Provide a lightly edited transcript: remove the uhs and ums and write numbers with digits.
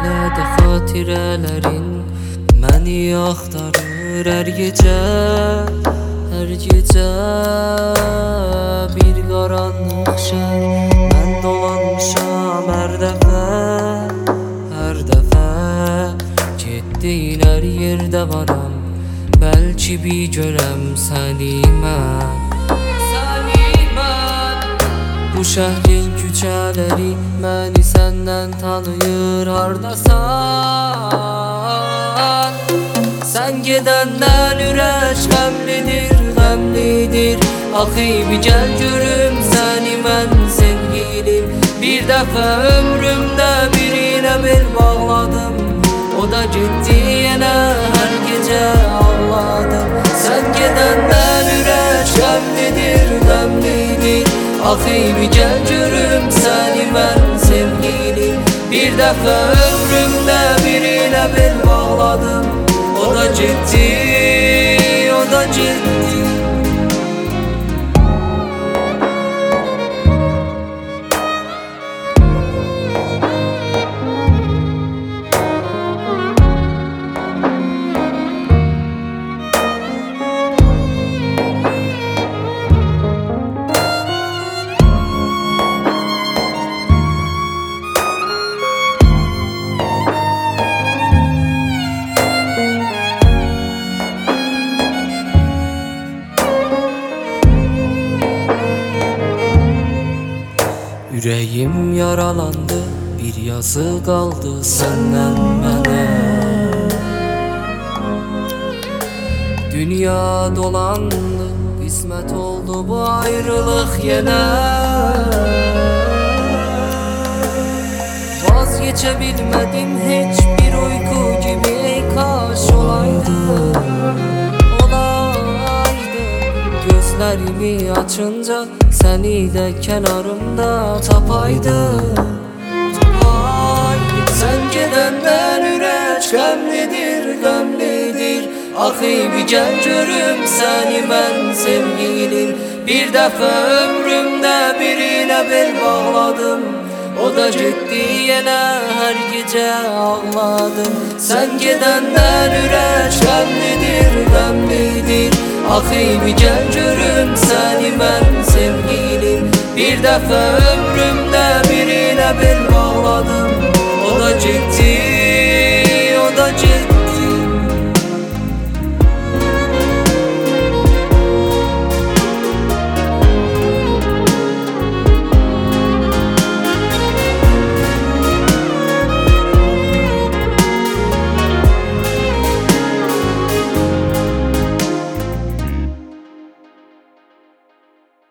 Hələ də xatirələrin məni axtarır hər gecə, hər gecə. Bir qaranlıq şəhər mən dolanmışam hər dəfə, hər dəfə. Getdiyin hər yerdə varam, bəlkə bir görəm səni mən. Bu şəhrin küçələri məni səndən tanıyır, hardasan? Sən gedəndən ürək qəmlidir, qəmlidir. Axı bir gəl görüm səni mən sevgilim. Bir dəfə ömrümdə birinə bel bağladım, o da getdi yenə hər gecə ağladım. Sən gedəndən ürək qəmlidir, qəmlidir. Axı bir gəl görüm səni mən sevgilim. Bir dəfə ömrümdə birinə bel bağladım, o da getdi, o da getdi. Ürəyim yaralandı, bir yazı qaldı səndən mənə. Dünya dolandı, qismət oldu bu ayrılıq yenə. Vazgeçə bilmədim heç bir uyku gibi, kaş olaydı, olaydı. Gözlərimi açınca səni də kənarımda tapaydım. Sən gedəndən ürək qəmlidir, qəmlidir. Axı bir gəl görüm səni mən sevgilim. Bir dəfə ömrümdə birinə bel bağladım, o da getdi yenə hər gecə ağladım. Sən gedəndən ürək qəmlidir, qəmlidir. Axı bir gəl görüm səni mən sevgilim. Bir dəfə ömrümdə birinə bel bağladım,